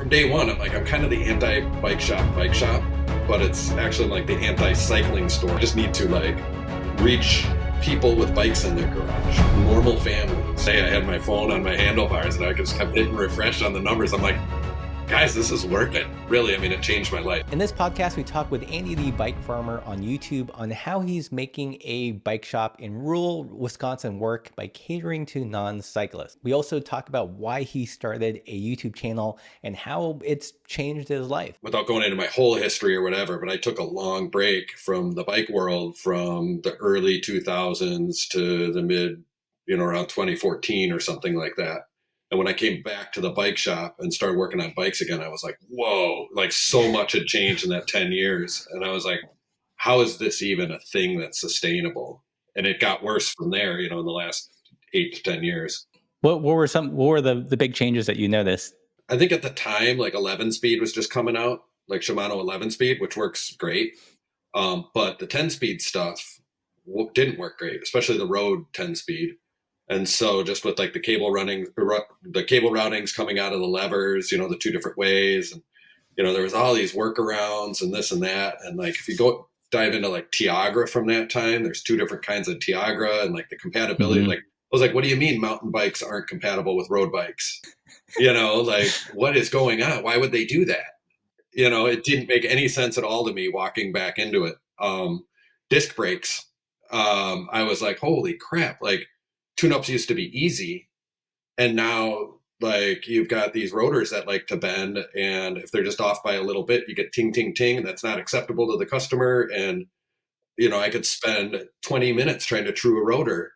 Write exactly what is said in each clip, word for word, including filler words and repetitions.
from day one, I'm like, I'm kind of the anti-bike shop, bike shop, but it's actually like the anti-cycling store. I just need to like reach people with bikes in their garage, normal families. Say I had my phone on my handlebars and I just kept hitting refresh on the numbers. I'm like, guys, this is working. Really, I mean, it changed my life. In this podcast, we talk with Andy the Bike Farmer on YouTube on how he's making a bike shop in rural Wisconsin work by catering to non-cyclists. We also talk about why he started a YouTube channel and how it's changed his life. Without going into my whole history or whatever, but I took a long break from the bike world from the early two thousands to the mid, you know, around twenty fourteen or something like that. And when I came back to the bike shop and started working on bikes again, I was like, whoa, like so much had changed in that ten years. And I was like, how is this even a thing that's sustainable? And it got worse from there, you know, in the last eight to ten years. What, what were some, what were the, the big changes that you noticed? I think at the time, like eleven speed was just coming out, like Shimano eleven speed, which works great. Um, but the ten speed stuff w- didn't work great, especially the road ten speed. And so just with like the cable running, the cable routings coming out of the levers, you know, the two different ways, and, you know, there was all these workarounds and this and that. And like, if you go dive into like Tiagra from that time, there's two different kinds of Tiagra and like the compatibility, mm-hmm. like, I was like, what do you mean mountain bikes aren't compatible with road bikes? You know, like what is going on? Why would they do that? You know, it didn't make any sense at all to me walking back into it. Um, disc brakes. Um, I was like, holy crap. Like, tune-ups used to be easy, and now like you've got these rotors that like to bend, and if they're just off by a little bit, you get ting ting ting, and that's not acceptable to the customer. And you know, I could spend twenty minutes trying to true a rotor,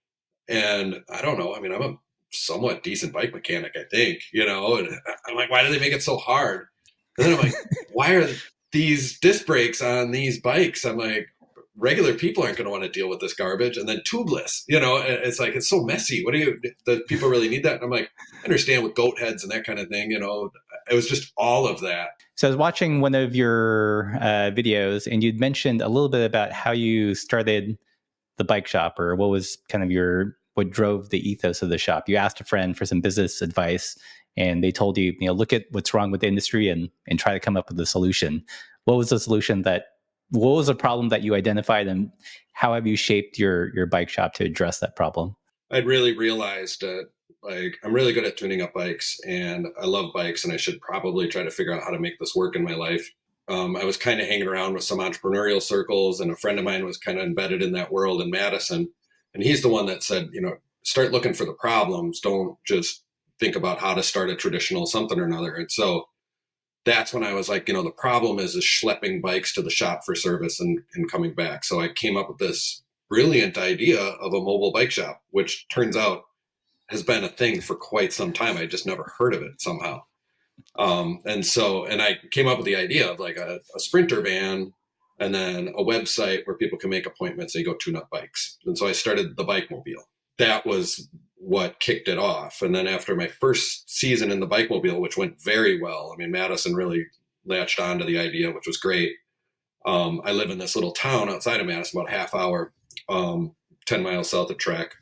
and I don't know, I mean, I'm a somewhat decent bike mechanic, I think, you know, and I'm like, why do they make it so hard? And then I'm like, why are these disc brakes on these bikes? I'm like, regular people aren't going to want to deal with this garbage. And then tubeless, you know, it's like, it's so messy. What do you, the people really need that? And I'm like, I understand with goat heads and that kind of thing, you know, it was just all of that. So I was watching one of your uh, videos and you'd mentioned a little bit about how you started the bike shop, or what was kind of your, what drove the ethos of the shop. You asked a friend for some business advice and they told you, you know, look at what's wrong with the industry and, and try to come up with a solution. What was the solution that What was a problem that you identified, and how have you shaped your your bike shop to address that problem? I'd really realized that like I'm really good at tuning up bikes, and I love bikes, and I should probably try to figure out how to make this work in my life. Um, I was kind of hanging around with some entrepreneurial circles, and a friend of mine was kind of embedded in that world in Madison, and he's the one that said, you know, start looking for the problems. Don't just think about how to start a traditional something or another. And so that's when I was like, you know, the problem is, is schlepping bikes to the shop for service and, and coming back. So I came up with this brilliant idea of a mobile bike shop, which turns out has been a thing for quite some time. I just never heard of it somehow. Um, and so, and I came up with the idea of like a, a Sprinter van and then a website where people can make appointments and you go tune up bikes. And so I started the Bike Mobile. That was what kicked it off. And then after my first season in the Bike Mobile, which went very well, I mean, Madison really latched on to the idea, which was great. Um, I live in this little town outside of Madison, about a half hour, um, ten miles south of Trek.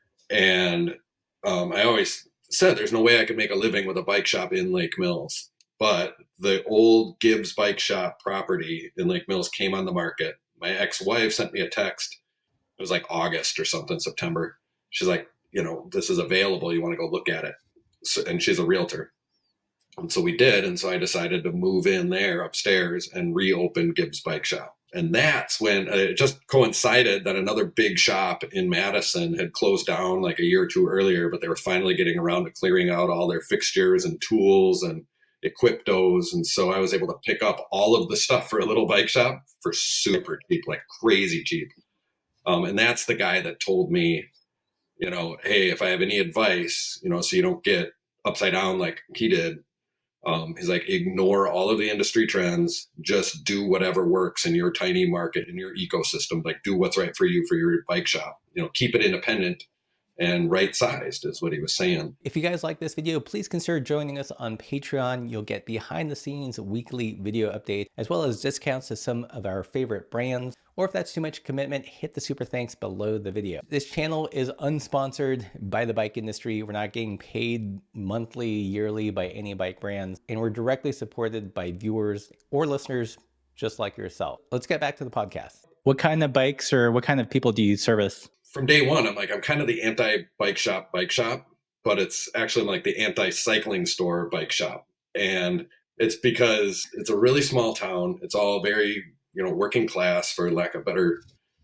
And um, I always said there's no way I could make a living with a bike shop in Lake Mills. But the old Gibbs bike shop property in Lake Mills came on the market. My ex-wife sent me a text. It was like August or something, September. She's like, you know, this is available. You want to go look at it. So, and she's a realtor. And so we did. And so I decided to move in there upstairs and reopen Gibbs Bike Shop. And that's when uh, it just coincided that another big shop in Madison had closed down like a year or two earlier, but they were finally getting around to clearing out all their fixtures and tools and Equiptos. And so I was able to pick up all of the stuff for a little bike shop for super cheap, like crazy cheap. Um, and that's the guy that told me, you know, hey, if I have any advice, you know, so you don't get upside down like he did, um, he's like, ignore all of the industry trends, just do whatever works in your tiny market, in your ecosystem, like do what's right for you, for your bike shop, you know, keep it independent, and right sized is what he was saying. If you guys like this video, please consider joining us on Patreon. You'll get behind the scenes weekly video updates, as well as discounts to some of our favorite brands. Or if that's too much commitment, hit the super thanks below the video. This channel is unsponsored by the bike industry. We're not getting paid monthly, yearly by any bike brands, and we're directly supported by viewers or listeners just like yourself. Let's get back to the podcast. What kind of bikes or what kind of people do you service? From day one, I'm like, I'm kind of the anti-bike shop bike shop, but it's actually like the anti-cycling store bike shop. And it's because it's a really small town. It's all very, you know, working class, for lack of better,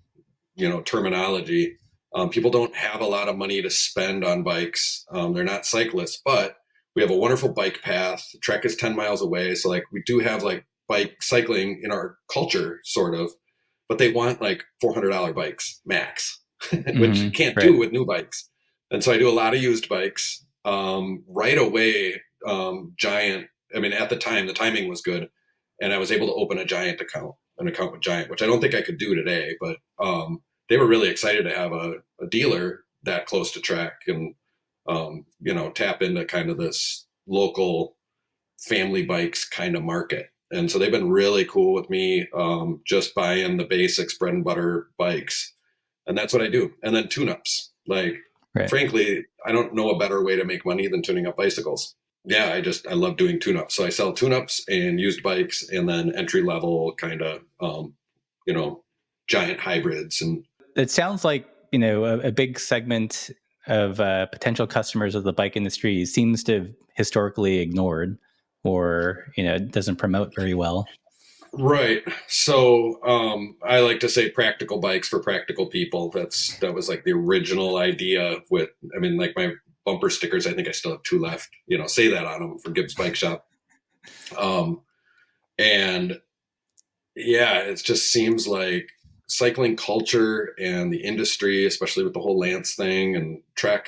you know, terminology. Um, people don't have a lot of money to spend on bikes. Um, they're not cyclists, but we have a wonderful bike path. The trek is ten miles away. So like we do have like bike cycling in our culture, sort of, but they want like four hundred dollars bikes max. Which Mm-hmm, you can't right. do with new bikes. And so I do a lot of used bikes. Um, right away, um, Giant, I mean, at the time, the timing was good. And I was able to open a Giant account, an account with Giant, which I don't think I could do today. But um, they were really excited to have a, a dealer that close to track and, um, you know, tap into kind of this local family bikes kind of market. And so they've been really cool with me, um, just buying the basics, bread and butter bikes. And that's what I do. And then tune-ups. Like, right. Frankly, I don't know a better way to make money than tuning up bicycles. Yeah, I just, I love doing tune-ups. So I sell tune-ups and used bikes and then entry-level kind of, um, you know, Giant hybrids. And it sounds like, you know, a, a big segment of uh, potential customers of the bike industry seems to have historically ignored or, you know, doesn't promote very well. Right. So um, I like to say practical bikes for practical people. That's that was like the original idea with, I mean, like my bumper stickers, I think I still have two left, you know, say that on them for Gibbs Bike Shop. Um, and yeah, it just seems like cycling culture and the industry, especially with the whole Lance thing and Trek,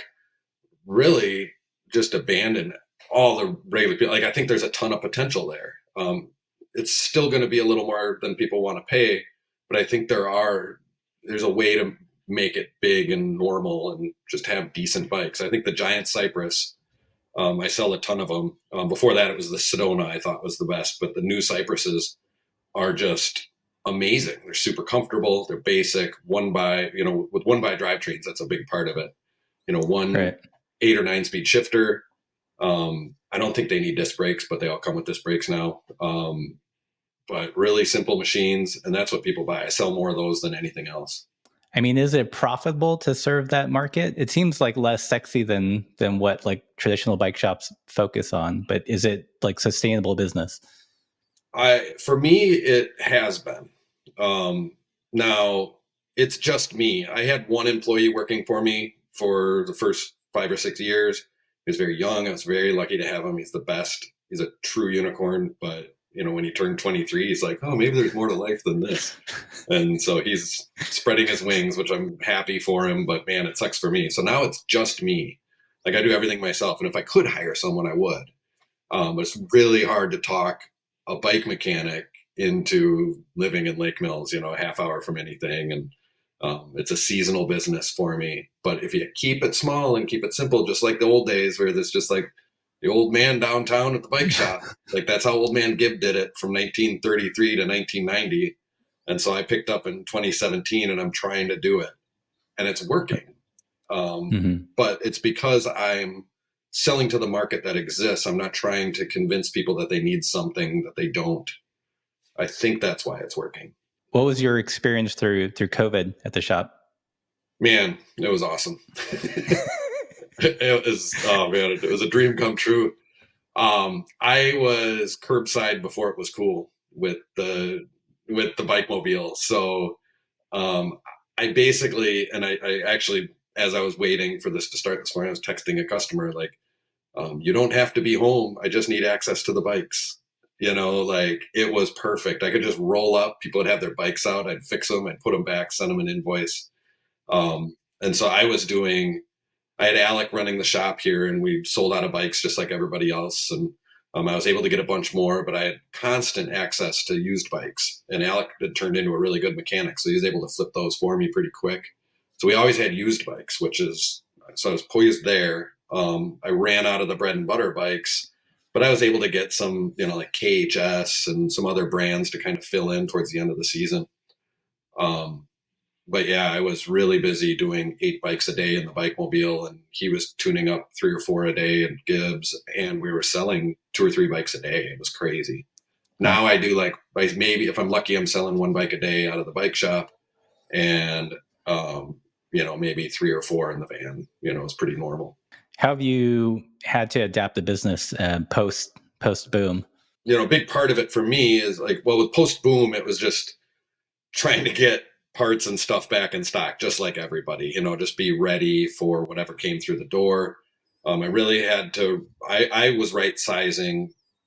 really just abandoned all the regular people. Like, I think there's a ton of potential there. Um, it's still going to be a little more than people want to pay, but I think there are, there's a way to make it big and normal and just have decent bikes. I think the Giant Cypress, um, I sell a ton of them. Um, before that, it was the Sedona I thought was the best, but the new Cypresses are just amazing. They're super comfortable. They're basic. One by, you know, with one by drivetrains, that's a big part of it. You know, one right. eight or nine speed shifter. Um, I don't think they need disc brakes, but they all come with disc brakes now. Um, but really simple machines, and that's what people buy. I sell more of those than anything else. I mean, is it profitable to serve that market? It seems like less sexy than than what like traditional bike shops focus on, but is it like sustainable business? I for me, it has been. Um, now it's just me. I had one employee working for me for the first five or six years. He was very young. I was very lucky to have him. He's the best. He's a true unicorn, but you know, when he turned twenty-three, he's like, oh, maybe there's more to life than this. And so he's spreading his wings, which I'm happy for him, but man, it sucks for me. So now it's just me. Like, I do everything myself. And if I could hire someone, I would. Um, but it's really hard to talk a bike mechanic into living in Lake Mills, you know, a half hour from anything. And um, it's a seasonal business for me. But if you keep it small and keep it simple, just like the old days where there's just like, the old man downtown at the bike shop. Like, that's how old man Gibb did it from nineteen thirty-three to nineteen ninety. And so I picked up in twenty seventeen and I'm trying to do it and it's working. Um, mm-hmm. But it's because I'm selling to the market that exists. I'm not trying to convince people that they need something that they don't. I think that's why it's working. What was your experience through, through COVID at the shop? Man, it was awesome. It was, oh man, it was a dream come true. Um, I was curbside before it was cool with the, with the bike mobile. So, um, I basically, and I, I actually, as I was waiting for this to start this morning, I was texting a customer, like, um, you don't have to be home. I just need access to the bikes. You know, like, it was perfect. I could just roll up. People would have their bikes out. I'd fix them. I'd put them back, send them an invoice. Um, and so I was doing, I had Alec running the shop here and we sold out of bikes just like everybody else. And um, I was able to get a bunch more, but I had constant access to used bikes. And Alec had turned into a really good mechanic. So he was able to flip those for me pretty quick. So we always had used bikes, which is so I was poised there. Um, I ran out of the bread and butter bikes, but I was able to get some, you know, like K H S and some other brands to kind of fill in towards the end of the season. Um, but yeah, I was really busy doing eight bikes a day in the bike mobile, and he was tuning up three or four a day in Gibbs, and we were selling two or three bikes a day. It was crazy. Now I do like maybe if I'm lucky, I'm selling one bike a day out of the bike shop, and um, you know, maybe three or four in the van. You know, it's pretty normal. How have you had to adapt the business uh, post post boom? You know, a big part of it for me is like, well, with post boom, it was just trying to get parts and stuff back in stock, just like everybody. You know, just be ready for whatever came through the door. Um, I really had to. I, I was right sizing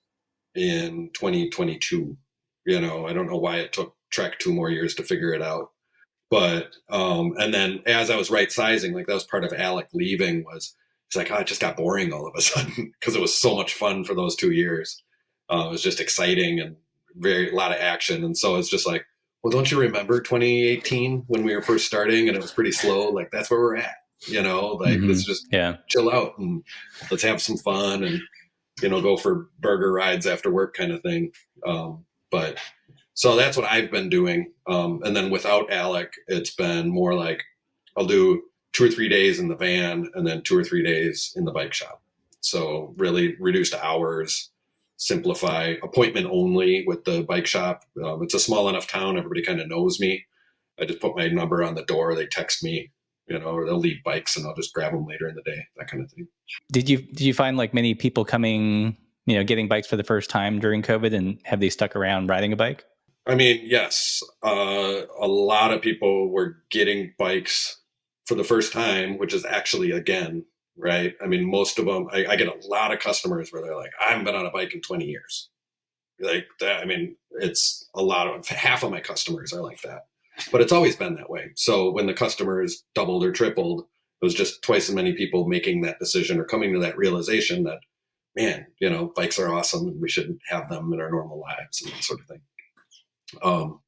in twenty twenty-two. You know, I don't know why it took Trek two more years to figure it out. But um, and then as I was right sizing, like that was part of Alec leaving, was it's like, oh, it just got boring all of a sudden because it was so much fun for those two years. Uh, it was just exciting and very a lot of action. And so it's just like, well, don't you remember twenty eighteen when we were first starting and it was pretty slow? Like that's where we're at, you know, like mm-hmm. let's just yeah. chill out and let's have some fun and, you know, go for burger rides after work kind of thing. Um, but so that's what I've been doing. Um, and then without Alec, it's been more like I'll do two or three days in the van and then two or three days in the bike shop. So really reduced hours, simplify, appointment only with the bike shop. Um, it's a small enough town. Everybody kind of knows me. I just put my number on the door. They text me, you know, or they'll leave bikes and I'll just grab them later in the day, that kind of thing. Did you, did you find like many people coming, you know, getting bikes for the first time during COVID, and have they stuck around riding a bike? I mean, yes, uh, a lot of people were getting bikes for the first time, which is actually, again, right? I mean, most of them, I, I get a lot of customers where they're like, I haven't been on a bike in twenty years. Like that, I mean, it's a lot of, half of my customers are like that, but it's always been that way. So when the customers doubled or tripled, it was just twice as many people making that decision or coming to that realization that, man, you know, bikes are awesome and we should have them in our normal lives and that sort of thing. Um,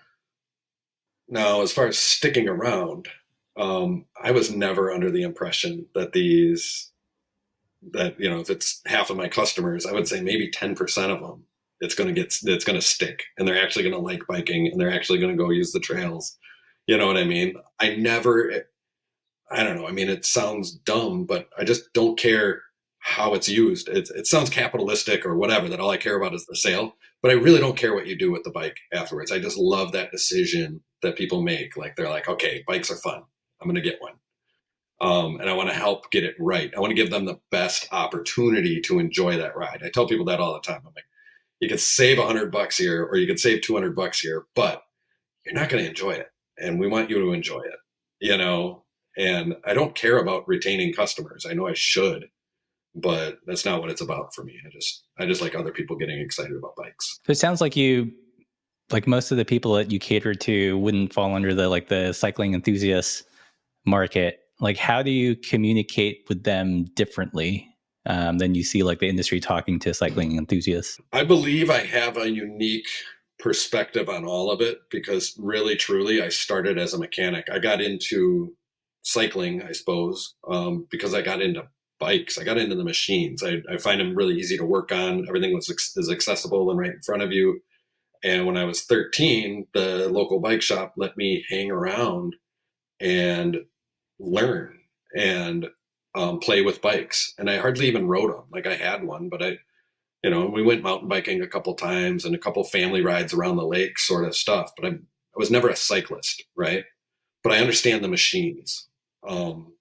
now, as far as sticking around, um, I was never under the impression that these, that, you know, if it's half of my customers, I would say maybe ten percent of them, it's going to get, it's going to stick and they're actually going to like biking and they're actually going to go use the trails. You know what I mean? I never, I don't know. I mean, it sounds dumb, but I just don't care how it's used. It, it sounds capitalistic or whatever, that all I care about is the sale. But I really don't care what you do with the bike afterwards. I just love that decision that people make. Like they're like, okay, bikes are fun. I'm going to get one. Um, and I want to help get it right. I want to give them the best opportunity to enjoy that ride. I tell people that all the time. I'm like, you can save a hundred bucks here or you can save two hundred bucks here, but you're not going to enjoy it. And we want you to enjoy it, you know? And I don't care about retaining customers. I know I should, but that's not what it's about for me. I just, I just like other people getting excited about bikes. So it sounds like you, like most of the people that you cater to wouldn't fall under the, like the cycling enthusiast market. Like, how do you communicate with them differently um, than you see like the industry talking to cycling enthusiasts? I believe I have a unique perspective on all of it because really, truly, I started as a mechanic. I got into cycling, I suppose, um, because I got into bikes. I got into the machines. I, I find them really easy to work on. Everything was is accessible and right in front of you. And when I was thirteen, the local bike shop let me hang around and learn and um, play with bikes. And I hardly even rode them. Like I had one, but I, you know, we went mountain biking a couple times and a couple family rides around the lake sort of stuff. But I, I was never a cyclist, right? But I understand the machines. Um,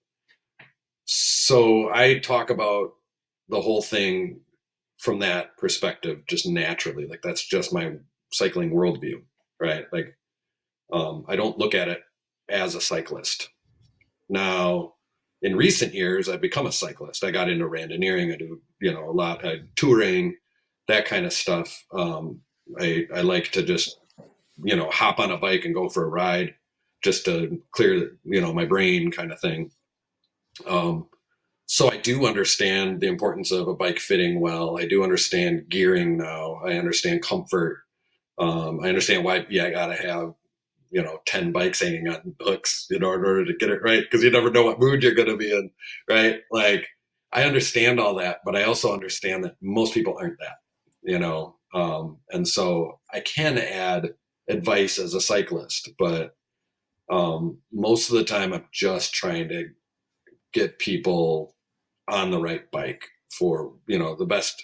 So I talk about the whole thing from that perspective, just naturally. Like that's just my cycling worldview, right? Like um, I don't look at it as a cyclist. Now, in recent years, I've become a cyclist. I got into randonneuring. I do, you know, a lot of touring, that kind of stuff. Um, I, I like to just, you know, hop on a bike and go for a ride just to clear, you know, my brain kind of thing. Um, So I do understand the importance of a bike fitting well. I do understand gearing now. I understand comfort. Um, I understand why, yeah, I got to have you know, ten bikes hanging on hooks in order to get it right, because you never know what mood you're going to be in, right? Like, I understand all that, but I also understand that most people aren't that, you know? Um, and so I can add advice as a cyclist, but um, most of the time I'm just trying to get people on the right bike for, you know, the best,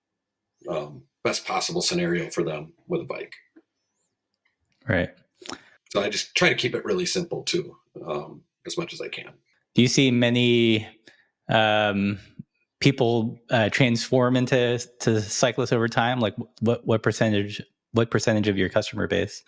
um, best possible scenario for them with a bike. Right. So I just try to keep it really simple too, um, as much as I can. Do you see many um, people uh, transform into to cyclists over time? Like what what percentage what percentage of your customer base?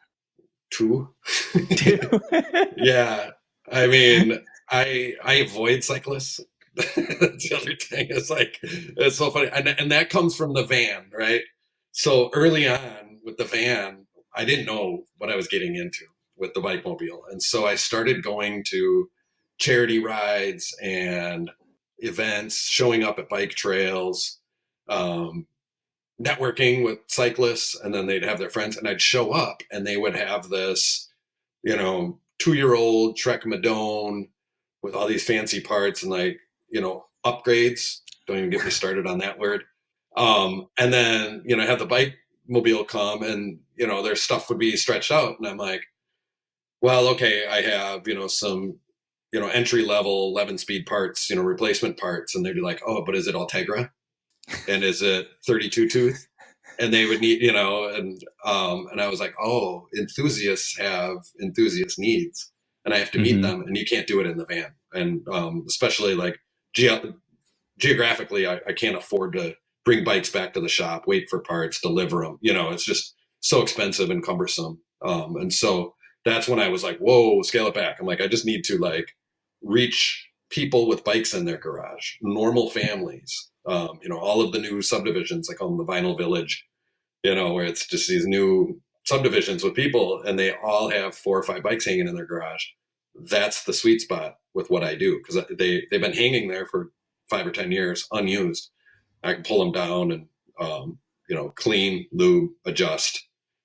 Two. Two. Yeah. I mean, I I avoid cyclists. That's the other thing. It's like, it's so funny. And, and that comes from the van, right? So early on with the van, I didn't know what I was getting into with the bike mobile. And so I started going to charity rides and events, showing up at bike trails, um, networking with cyclists, and then they'd have their friends, and I'd show up and they would have this, you know, two-year-old Trek Madone with all these fancy parts and like, you know, upgrades. Don't even get me started on that word. Um, and then, you know, have the bike mobile come and, you know, their stuff would be stretched out. And I'm like, well, okay, I have, you know, some, you know, entry level eleven speed parts, you know, replacement parts. And they'd be like, oh, but is it Ultegra? And is it thirty-two tooth? And they would need, you know, and, um, and I was like, oh, enthusiasts have enthusiast needs and I have to meet Mhm. them, and you can't do it in the van. And, um, especially like ge- geographically, I, I can't afford to bring bikes back to the shop, wait for parts, deliver them. You know, it's just so expensive and cumbersome. Um, and so that's when I was like, whoa, scale it back. I'm like, I just need to like reach people with bikes in their garage, normal families, um, you know, all of the new subdivisions, I call them the Vinyl Village, you know, where it's just these new subdivisions with people and they all have four or five bikes hanging in their garage. That's the sweet spot with what I do, because they, they've been hanging there for five or ten years unused. I can pull them down and, um, you know, clean, lube, adjust,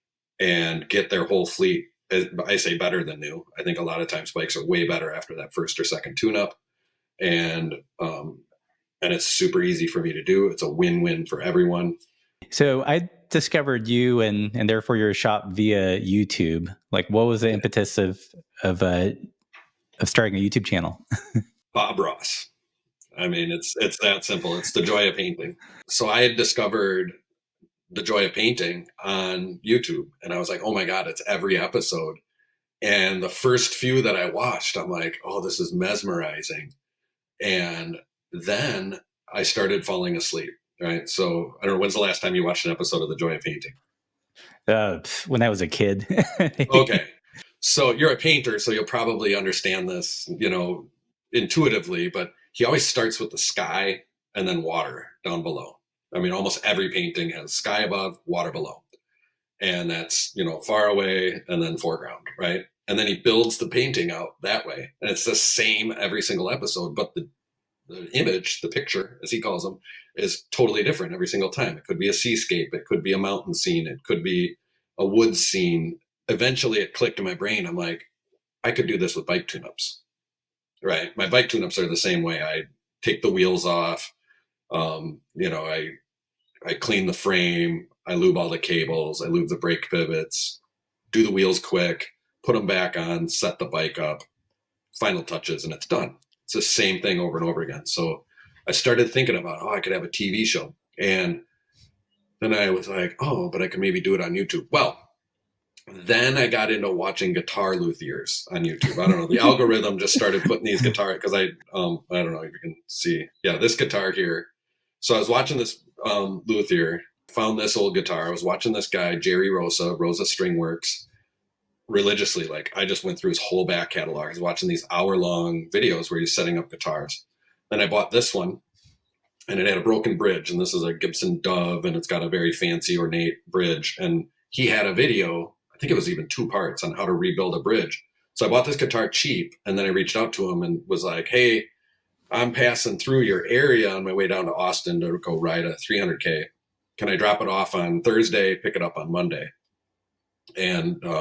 and get their whole fleet. I say better than new. I think a lot of times bikes are way better after that first or second tune-up, and um, and it's super easy for me to do. It's a win-win for everyone. So I discovered you and and therefore your shop via YouTube. Like, what was the Yeah. impetus of of uh, of starting a YouTube channel? Bob Ross. I mean, it's it's that simple. It's the joy of painting. So I had discovered the joy of painting on YouTube, and I was like, oh my god, it's every episode. And the first few that I watched, I'm like, oh, this is mesmerizing. And then I started falling asleep. Right. So I don't know, when's the last time you watched an episode of The Joy of Painting? Uh, when I was a kid. Okay. So you're a painter, so you'll probably understand this, you know, intuitively, but he always starts with the sky and then water down below. I mean, almost every painting has sky above, water below. And that's, you know, far away and then foreground, right? And then he builds the painting out that way. And it's the same every single episode, but the the image, the picture, as he calls them, is totally different every single time. It could be a seascape. It could be a mountain scene. It could be a woods scene. Eventually it clicked in my brain. I'm like, I could do this with bike tune-ups, right? My bike tune-ups are the same way. I take the wheels off. Um, you know, I, I clean the frame. I lube all the cables. I lube the brake pivots, do the wheels quick, put them back on, set the bike up, final touches, and it's done. It's the same thing over and over again. So I started thinking about, oh, I could have a T V show. And then I was like, oh, but I could maybe do it on YouTube. Well, then I got into watching guitar luthiers on YouTube. I don't know. The algorithm just started putting these guitar, because I, um, I don't know if you can see. Yeah, this guitar here. So I was watching this um, luthier, found this old guitar. I was watching this guy, Jerry Rosa, Rosa String Works, religiously. Like, I just went through his whole back catalog. I was watching these hour long videos where he's setting up guitars. Then I bought this one, and it had a broken bridge, and this is a Gibson Dove, and it's got a very fancy ornate bridge. And he had a video, I think it was even two parts, on how to rebuild a bridge. So I bought this guitar cheap, and then I reached out to him and was like, hey, I'm passing through your area on my way down to Austin to go ride a three hundred K. Can I drop it off on Thursday, pick it up on Monday? And um,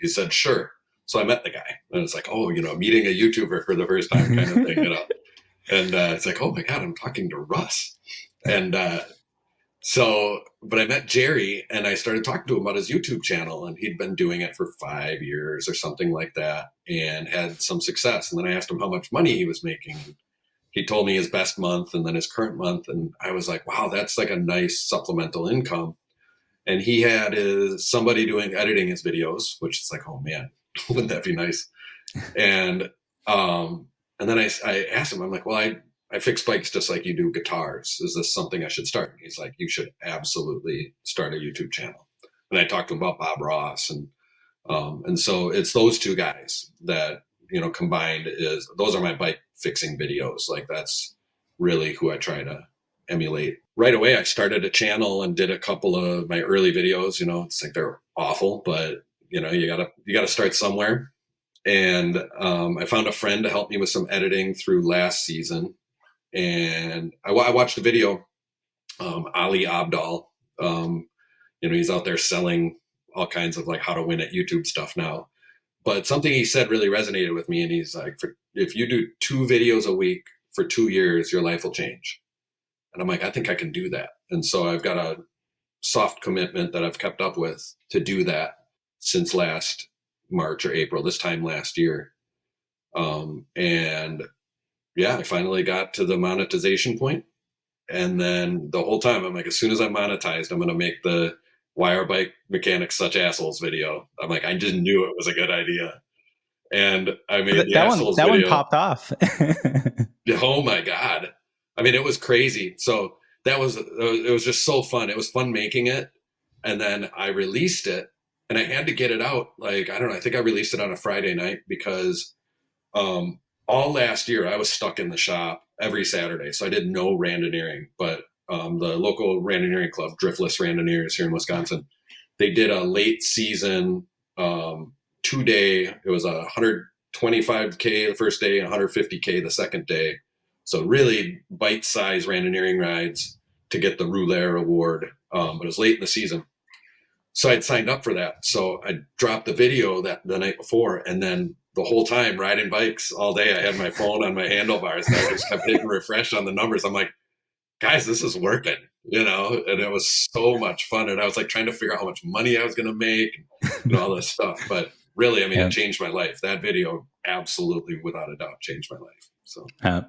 he said, sure. So I met the guy, and it's like, oh, you know, meeting a YouTuber for the first time kind of thing, you know. And uh, it's like, oh my God, I'm talking to Russ. And uh, so, but I met Jerry, and I started talking to him about his YouTube channel, and he'd been doing it for five years or something like that, and had some success. And then I asked him how much money he was making. He told me his best month and then his current month. And I was like, wow, that's like a nice supplemental income. And he had his, somebody doing editing his videos, which is like, oh man, wouldn't that be nice? And, um, and then I, I asked him, I'm like, well, I, I fix bikes just like you do guitars. Is this something I should start? And he's like, you should absolutely start a YouTube channel. And I talked to him about Bob Ross. And, um, and so it's those two guys that, you know, combined is, those are my bike fixing videos. Like that's really who I try to emulate. Right away, I started a channel and did a couple of my early videos. You know, it's like they're awful, but you know, you gotta you gotta start somewhere. And um, I found a friend to help me with some editing through last season. And I, I watched a video, um, Ali Abdaal. Um, you know, he's out there selling all kinds of like how to win at YouTube stuff now. But something he said really resonated with me. And he's like, for, if you do two videos a week for two years, your life will change. And I'm like, I think I can do that. And so I've got a soft commitment that I've kept up with to do that since last March or April, this time last year. Um, and yeah, I finally got to the monetization point. And then the whole time I'm like, as soon as I'm monetized, I'm going to make the Why Are Bike Mechanics Such Assholes video. I'm like, I just knew it was a good idea. And I made that, the that assholes one, that video. one popped off. Oh my God. I mean, it was crazy. So that was, it was just so fun. It was fun making it. And then I released it and I had to get it out. Like, I don't know, I think I released it on a Friday night because um, all last year I was stuck in the shop every Saturday. So I did no randoneering, but um, the local randoneering club, Driftless Randoneers here in Wisconsin, they did a late season um, two day. It was a one hundred twenty-five K the first day and one hundred fifty K the second day. So really bite-sized randoneering rides to get the Rouleur Award. Um, but it was late in the season. So I'd signed up for that. So I dropped the video that the night before. And then the whole time riding bikes all day, I had my phone on my handlebars and I just kept hitting refresh on the numbers. I'm like, guys, this is working, you know? And it was so much fun. And I was like trying to figure out how much money I was going to make and you know, all this stuff. But really, I mean, yeah. It changed my life. That video absolutely, without a doubt, changed my life. So. Uh.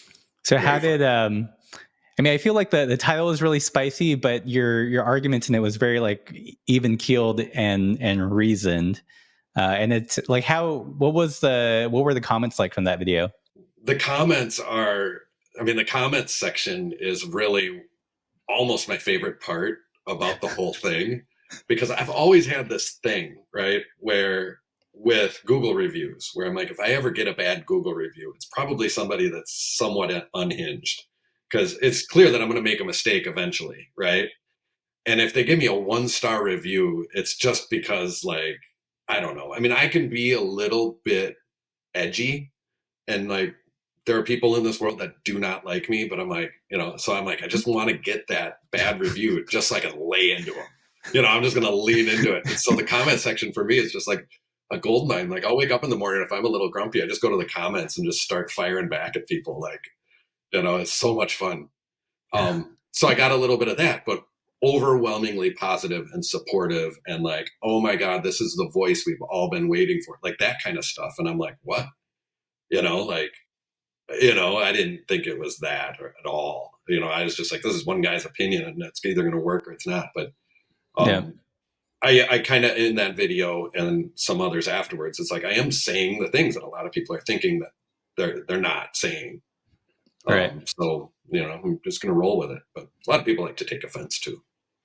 So how did um I mean I feel like the, the title was really spicy, but your your argument in it was very like even keeled and and reasoned. Uh, and it's like how what was the what were the comments like from that video? The comments are I mean the comments section is really almost my favorite part about the whole thing because I've always had this thing, right, where with Google reviews where I'm like, if I ever get a bad Google review, it's probably somebody that's somewhat unhinged because it's clear that I'm going to make a mistake eventually. Right. And if they give me a one star review, it's just because like, I don't know. I mean, I can be a little bit edgy and like, there are people in this world that do not like me, but I'm like, you know, so I'm like, I just want to get that bad review just so I can lay into them. You know, I'm just going to lean into it. And so the comment section for me is just like, a gold mine. Like I'll wake up in the morning, if I'm a little grumpy, I just go to the comments and just start firing back at people. Like, you know, it's so much fun. Yeah. Um, so I got a little bit of that, but overwhelmingly positive and supportive and like, oh my God, this is the voice we've all been waiting for. Like that kind of stuff. And I'm like, what? You know, like, you know, I didn't think it was that or at all. You know, I was just like, this is one guy's opinion and it's either going to work or it's not. But, um, yeah. I, I kind of in that video and some others afterwards, it's like I am saying the things that a lot of people are thinking that they're they're not saying. Um, right. So, you know, I'm just going to roll with it. But a lot of people like to take offense too.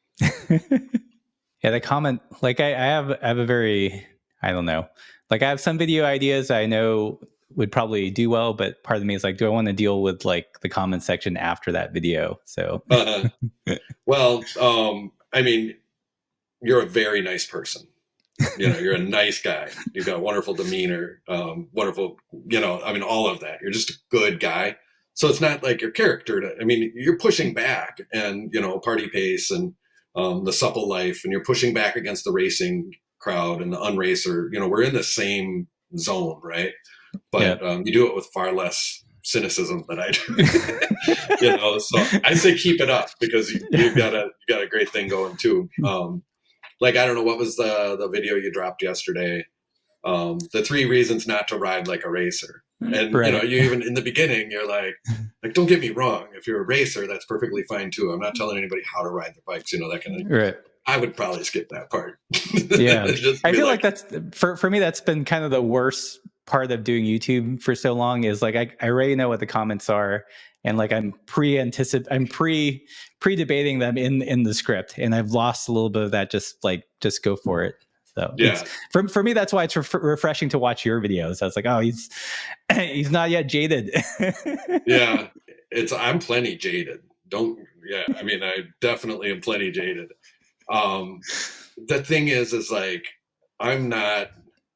Yeah, the comment, like I, I have I have a very, I don't know, like I have some video ideas I know would probably do well, but part of me is like, do I want to deal with like the comment section after that video? So, uh, well, um, I mean, you're a very nice person. You know, you're a nice guy. You've got a wonderful demeanor, um, wonderful, you know, I mean, all of that. You're just a good guy. So it's not like your character. To, I mean, you're pushing back and, you know, party pace and um, the supple life, and you're pushing back against the racing crowd and the unracer, you know, we're in the same zone, right? But Yeah. um, you do it with far less cynicism than I do. You know, so I say keep it up, because you, you've got a you got a great thing going too. Um, like I don't know, what was the the video you dropped yesterday? Um, the three reasons not to ride like a racer. And Right. you know, you even in the beginning, you're like, like don't get me wrong, if you're a racer, that's perfectly fine too. I'm not telling anybody how to ride their bikes, you know, that kind of. Right. I would probably skip that part. Yeah, Just I be feel like, like that's for for me. That's been kind of the worst part of doing YouTube for so long. Is like I, I already know what the comments are, and like I'm pre anticip I'm pre pre debating them in in the script, and I've lost a little bit of that. Just like just go for it. So yeah. it's for for me. That's why it's ref- refreshing to watch your videos. I was like, oh, he's he's not yet jaded. Yeah, it's I'm plenty jaded. Don't yeah. I mean, I definitely am plenty jaded. Um, the thing is, is like I'm not.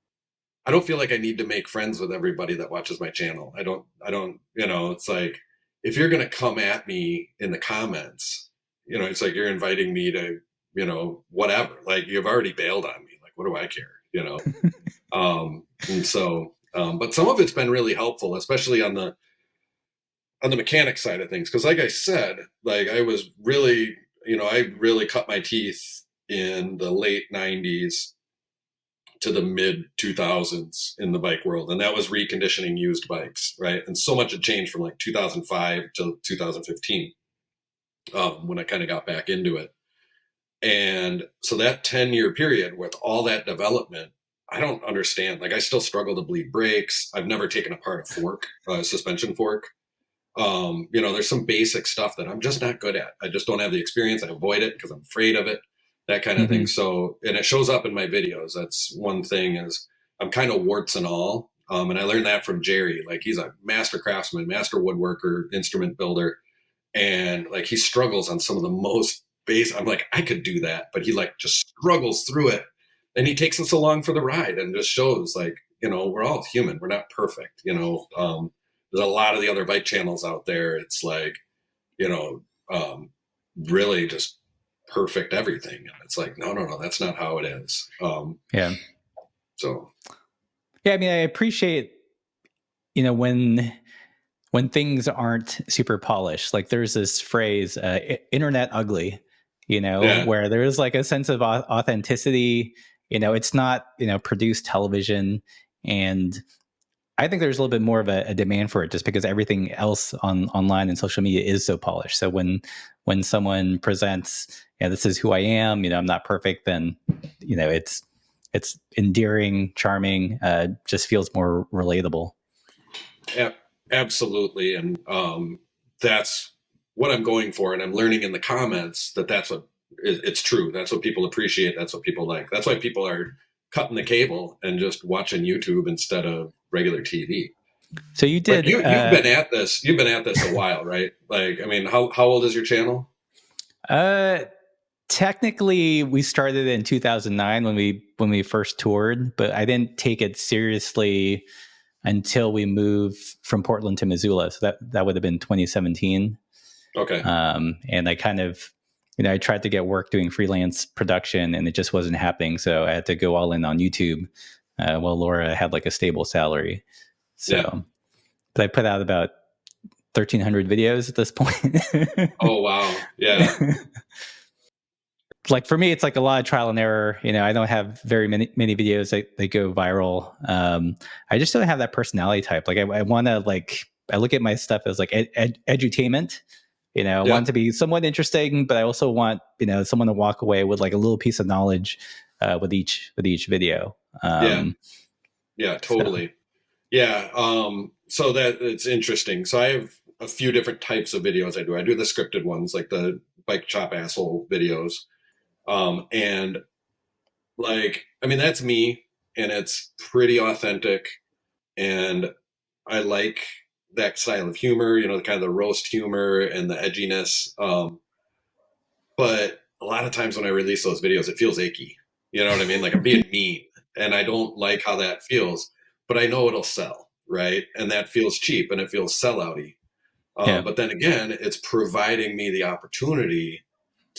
I don't feel like I need to make friends with everybody that watches my channel. I don't. I don't. You know, it's like if you're gonna come at me in the comments, you know, it's like you're inviting me to, you know, whatever. Like you've already bailed on me. Like what do I care? You know. um, and so, um, but some of it's been really helpful, especially on the on the mechanic side of things. Because like I said, like I was really, you know, I really cut my teeth in the late nineties to the mid two thousands in the bike world. And that was reconditioning used bikes, right? And so much had changed from like two thousand five to two thousand fifteen um, when I kind of got back into it. And so that ten year period with all that development, I don't understand. Like I still struggle to bleed brakes. I've never taken apart a fork, a suspension fork. Um, you know, there's some basic stuff that I'm just not good at. I just don't have the experience. I avoid it because I'm afraid of it, that kind of Mm-hmm. thing. So, and it shows up in my videos. That's one thing is I'm kind of warts and all. Um, and I learned that from Jerry. Like he's a master craftsman, master woodworker, instrument builder. And like he struggles on some of the most base. I'm like, I could do that, but he like just struggles through it. And he takes us along for the ride and just shows like, you know, we're all human. We're not perfect, you know. Um, there's a lot of the other bike channels out there. It's like, you know, um, really just perfect everything. And it's like, no, no, no, that's not how it is. Um, yeah. So. Yeah. I mean, I appreciate, you know, when, when things aren't super polished, like there's this phrase, uh, internet ugly, you know, Yeah. where there is like a sense of authenticity, you know, it's not, you know, produced television. And I think there's a little bit more of a, a demand for it just because everything else on online and social media is so polished. So when when someone presents, yeah, this is who I am, you know, I'm not perfect, then, you know, it's it's endearing, charming, uh, just feels more relatable. Yeah, absolutely. And um, that's what I'm going for. And I'm learning in the comments that that's what it's true. That's what people appreciate. That's what people like. That's why people are cutting the cable and just watching YouTube instead of regular T V. So you did. But you, you've uh, been at this. You've been at this a while, right? Like, I mean, how how old is your channel? Uh, technically, we started in two thousand nine when we when we first toured, but I didn't take it seriously until we moved from Portland to Missoula. So that that would have been twenty seventeen. Okay. Um, and I kind of, you know, I tried to get work doing freelance production, and it just wasn't happening. So I had to go all in on YouTube. Uh, while Laura had like a stable salary. So, Yeah. but I put out about thirteen hundred videos at this point. Oh, wow. Yeah. Like for me, it's like a lot of trial and error. You know, I don't have very many many videos that, that go viral. Um, I just don't have that personality type. Like I, I want to like, I look at my stuff as like ed, ed, edutainment. You know, I Yeah. want it to be somewhat interesting, but I also want, you know, someone to walk away with like a little piece of knowledge uh, with each with each video. Um, yeah. Yeah, totally. So. Yeah. Um, so that it's interesting. So I have a few different types of videos I do. I do the scripted ones, like the bike shop asshole videos. Um, and like, I mean, that's me, and it's pretty authentic. And I like that style of humor, you know, the kind of the roast humor and the edginess. Um, but a lot of times when I release those videos, it feels icky. You know what I mean? Like I'm being mean, and I don't like how that feels, but I know it'll sell, right? And that feels cheap and it feels sellouty. Um, yeah. But then again, it's providing me the opportunity to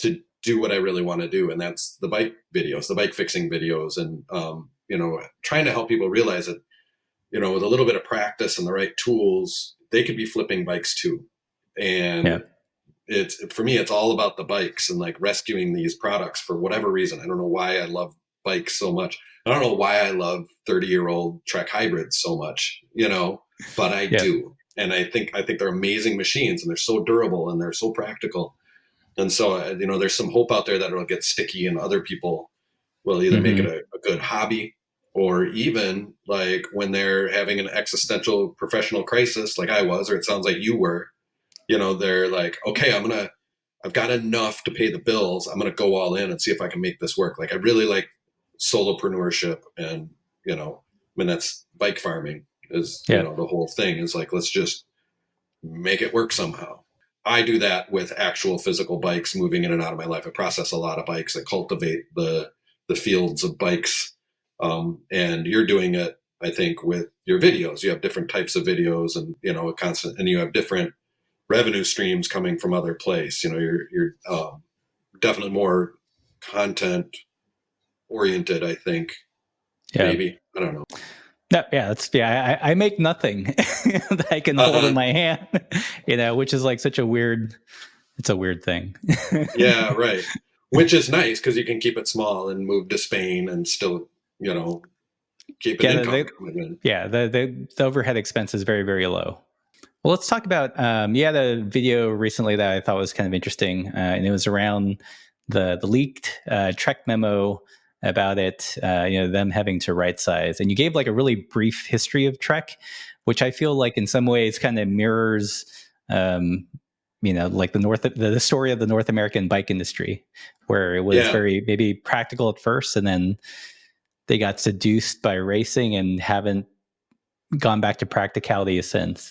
do what I really want to do. And that's the bike videos, the bike fixing videos. And, um, you know, trying to help people realize that, you know, with a little bit of practice and the right tools, they could be flipping bikes too. And Yeah. it's, for me, it's all about the bikes and like rescuing these products for whatever reason. I don't know why I love bikes so much. I don't know why I love thirty year old Trek hybrids so much, you know, but I Yeah. do. And I think, I think they're amazing machines, and they're so durable and they're so practical. And so, uh, you know, there's some hope out there that it'll get sticky, and other people will either make Mhm. it a, a good hobby, or even like when they're having an existential professional crisis, like I was, or it sounds like you were, you know, they're like, okay, I'm going to, I've got enough to pay the bills. I'm going to go all in and see if I can make this work. Like I really like solopreneurship, and, you know, I mean, that's bike farming is, you Yeah. know, the whole thing is like, let's just make it work somehow. I do that with actual physical bikes moving in and out of my life. I process a lot of bikes. I cultivate the the fields of bikes. Um, and you're doing it, I think, with your videos. You have different types of videos, and you know, a constant, and you have different revenue streams coming from other place. You know, you're you're um, definitely more content oriented, I think. Yeah. Maybe. I don't know. No, yeah, that's yeah. I, I make nothing that I can hold Uh-huh. in my hand, you know, which is like such a weird. It's a weird thing. Yeah, right. Which is nice because you can keep it small and move to Spain and still, you know, keep an Yeah, income the, coming in. yeah. The, the the overhead expense is very very low. Well, let's talk about. Um, you had a video recently that I thought was kind of interesting, uh, and it was around the the leaked uh, Trek memo about it. Uh, you know, them having to right size, and you gave like a really brief history of Trek, which I feel like in some ways kind of mirrors. Um, you know, like the North, the, the story of the North American bike industry, where it was Yeah. very maybe practical at first, and then they got seduced by racing and haven't gone back to practicality since.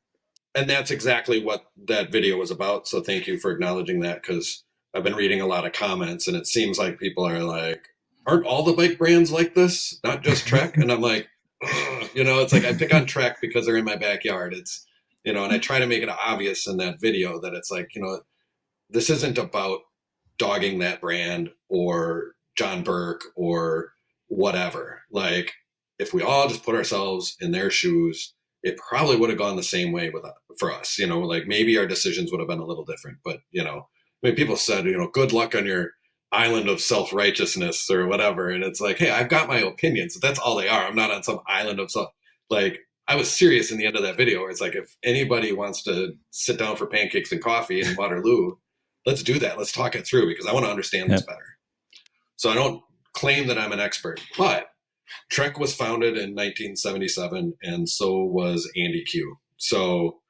And that's exactly what that video was about. So thank you for acknowledging that, because I've been reading a lot of comments, and it seems like people are like, aren't all the bike brands like this? Not just Trek? And I'm like, ugh. You know, it's like I pick on Trek because they're in my backyard. It's, you know, and I try to make it obvious in that video that it's like, you know, this isn't about dogging that brand or John Burke or whatever. Like, if we all just put ourselves in their shoes, it probably would have gone the same way with for us. You know, like maybe our decisions would have been a little different. But you know, I mean, people said, you know, good luck on your island of self righteousness or whatever, and it's like, hey, I've got my opinions. That's all they are. I'm not on some island of self. Like, I was serious in the end of that video. Where it's like, if anybody wants to sit down for pancakes and coffee in Waterloo, let's do that. Let's talk it through, because I want to understand this Yep. better. So I don't claim that I'm an expert, but Trek was founded in nineteen seventy-seven, and so was Andy Q. So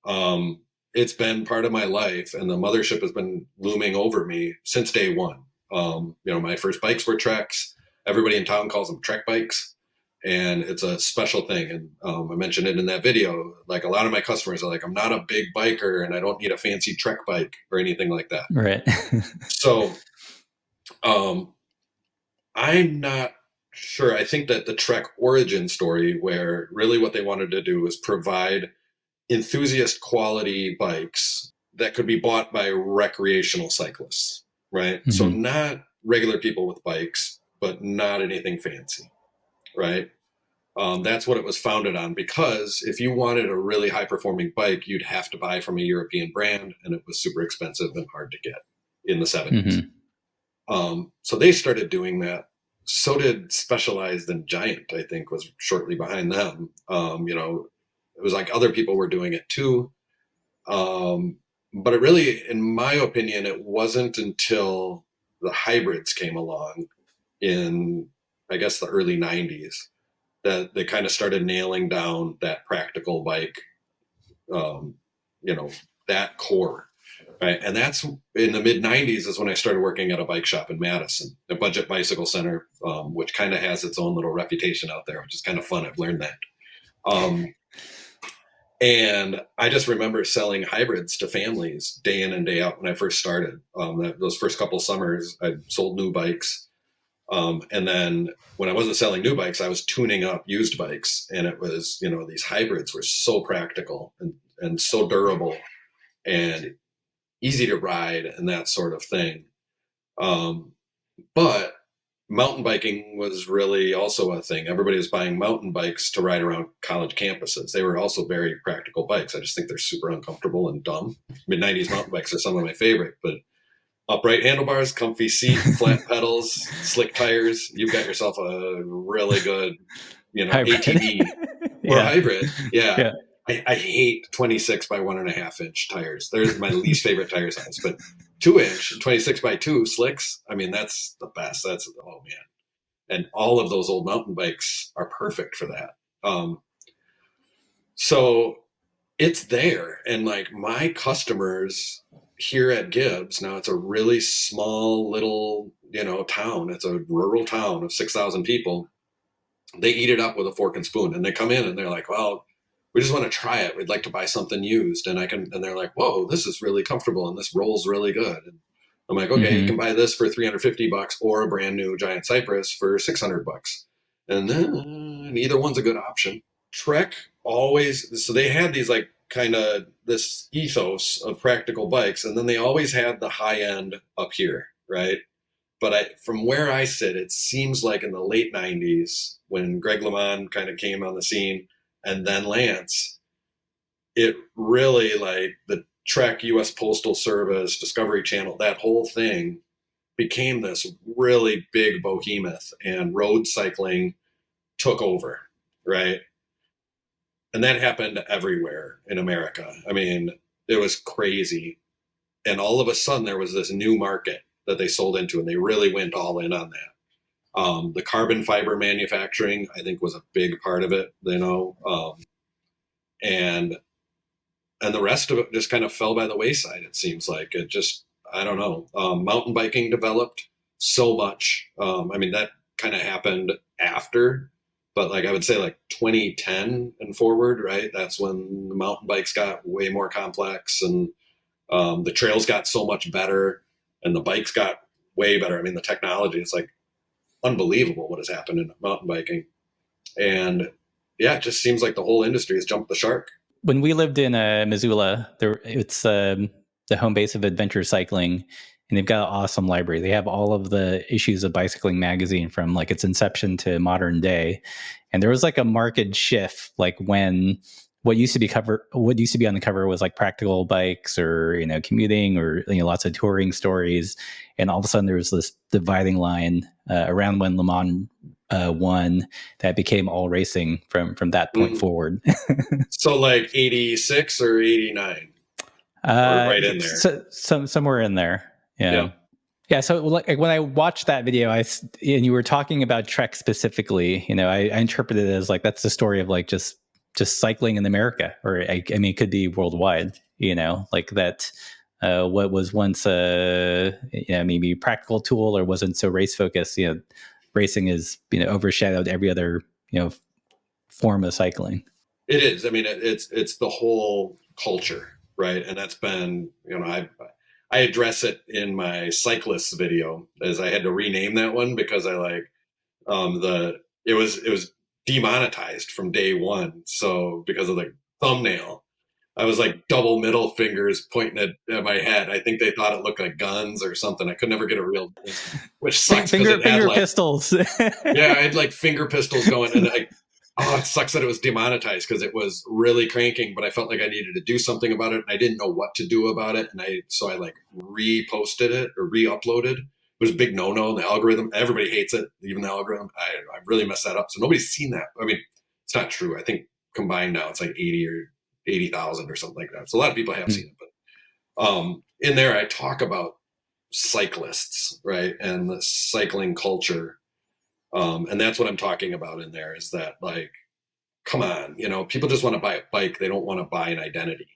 um, it's been part of my life, and the mothership has been looming over me since day one. Um, you know, my first bikes were Treks. Everybody in town calls them Trek bikes, and it's a special thing. And um, I mentioned it in that video. Like, a lot of my customers are like, I'm not a big biker, and I don't need a fancy Trek bike or anything like that. Right. So um, I'm not sure. I think that the Trek origin story, where really what they wanted to do was provide enthusiast quality bikes that could be bought by recreational cyclists, right? Mm-hmm. So not regular people with bikes, but not anything fancy, right? Um, that's what it was founded on, because if you wanted a really high performing bike, you'd have to buy from a European brand, and it was super expensive and hard to get in the seventies. Mm-hmm. Um, so they started doing that. So did Specialized and Giant, I think, was shortly behind them. Um, you know, it was like other people were doing it too. Um, but it really, in my opinion, it wasn't until the hybrids came along in, I guess, the early nineties that they kind of started nailing down that practical bike, um, you know, that core. Right. And that's in the mid nineties is when I started working at a bike shop in Madison, a Budget Bicycle Center, um, which kind of has its own little reputation out there, which is kind of fun. I've learned that. Um, and I just remember selling hybrids to families day in and day out when I first started. Um, that, those first couple summers, I sold new bikes. Um, and then when I wasn't selling new bikes, I was tuning up used bikes. And it was, you know, these hybrids were so practical and, and so durable and easy to ride and that sort of thing. Um, but mountain biking was really also a thing. Everybody was buying mountain bikes to ride around college campuses. They were also very practical bikes. I just think they're super uncomfortable and dumb. Mid nineties mountain bikes are some of my favorite, but upright handlebars, comfy seat, flat pedals, slick tires. You've got yourself a really good, you know, Hybrid. A T V or Yeah. a hybrid. Yeah. Yeah. I, I hate twenty-six by one and a half inch tires. They're my least favorite tire size, but two inch, twenty-six by two slicks. I mean, that's the best. That's, oh man. And all of those old mountain bikes are perfect for that. Um, so it's there. And like my customers here at Gibbs, now it's a really small little, you know, town. It's a rural town of six thousand people. They eat it up with a fork and spoon, and they come in and they're like, well, we just want to try it. We'd like to buy something used. And I can, and they're like, whoa, this is really comfortable. And this rolls really good. And I'm like, okay, mm-hmm. you can buy this for three hundred fifty bucks or a brand new Giant Cypress for six hundred bucks. And then either one's a good option. Trek always, so they had these like kind of this ethos of practical bikes. And then they always had the high end up here, right? But I, from where I sit, it seems like in the late nineties, when Greg LeMond kind of came on the scene, and then Lance, it really like the Trek, U S Postal Service, Discovery Channel, that whole thing became this really big behemoth, and road cycling took over, right? And that happened everywhere in America. I mean, it was crazy. And all of a sudden there was this new market that they sold into, and they really went all in on that. Um, the carbon fiber manufacturing, I think, was a big part of it, you know, um, and and the rest of it just kind of fell by the wayside. It seems like it just, I don't know. Um, mountain biking developed so much. Um, I mean, that kind of happened after, but like I would say, like twenty ten and forward, right? That's when the mountain bikes got way more complex, and um, the trails got so much better, and the bikes got way better. I mean, the technology is like unbelievable what has happened in mountain biking. And yeah, it just seems like the whole industry has jumped the shark. When we lived in uh, Missoula, there it's um, the home base of Adventure Cycling, and they've got an awesome library. They have all of the issues of Bicycling magazine from like its inception to modern day. And there was like a marked shift, like when what used to be cover, what used to be on the cover was like practical bikes or, you know, commuting or, you know, lots of touring stories. And all of a sudden there was this dividing line uh, around when Le Mans uh, won that became all racing from, from that point mm. forward. So like eighty-six or eighty-nine? Uh, or right in there. So, some, somewhere in there. Yeah. Yeah. Yeah, so like when I watched that video, I and you were talking about Trek specifically, you know, I, I interpreted it as like that's the story of like just just cycling in America, or I, I mean, it could be worldwide. You know, like that. Uh, what was once a you know maybe practical tool or wasn't so race focused. You know, racing is you know overshadowed every other you know form of cycling. It is. I mean, it, it's it's the whole culture, right? And that's been you know I. I address it in my cyclists video, as I had to rename that one because I like um, the it was it was demonetized from day one. So because of the thumbnail, I was like double middle fingers pointing at, at my head. I think they thought it looked like guns or something. I could never get a real, which sucks. Finger it finger had, like, pistols. Yeah, I had like finger pistols going, and I. Oh, it sucks that it was demonetized because it was really cranking, but I felt like I needed to do something about it, and I didn't know what to do about it. And I, so I like reposted it or re-uploaded. It was a big no-no in the algorithm. Everybody hates it, even the algorithm. I, I really messed that up. So nobody's seen that. I mean, it's not true. I think combined now it's like eighty or eighty thousand or something like that. So a lot of people have mm-hmm. seen it, but um, in there I talk about cyclists, right, and the cycling culture. Um, and that's what I'm talking about in there is that, like, come on, you know, people just want to buy a bike. They don't want to buy an identity.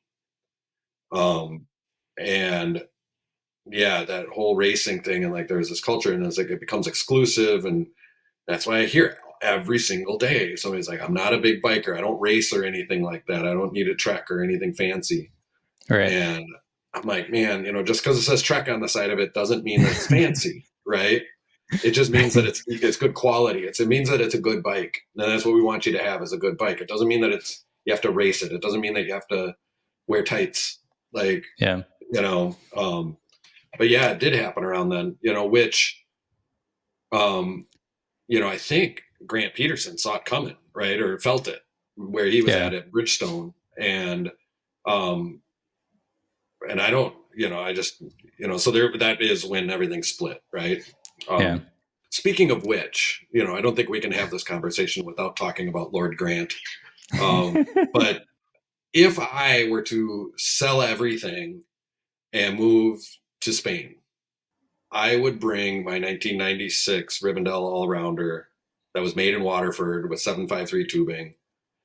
Um, and yeah, that whole racing thing. And like, there's this culture and it's like, it becomes exclusive. And that's why I hear it every single day. Somebody's like, I'm not a big biker. I don't race or anything like that. I don't need a Trek or anything fancy. Right. And I'm like, man, you know, just because it says Trek on the side of it doesn't mean that it's fancy. Right. It just means that it's it's good quality. It's, it means that it's a good bike. And that's what we want you to have is a good bike. It doesn't mean that it's you have to race it. It doesn't mean that you have to wear tights. Like, yeah, you know, um, but yeah, it did happen around then, you know, which, um, you know, I think Grant Peterson saw it coming, right? Or felt it where he was Yeah. at at Bridgestone. And, um, and I don't, you know, I just, you know, so there, that is when everything split, right? Yeah. Um, speaking of which, you know, I don't think we can have this conversation without talking about Lord Grant. Um, but if I were to sell everything and move to Spain, I would bring my nineteen ninety-six Rivendell All-Rounder that was made in Waterford with seven five three tubing.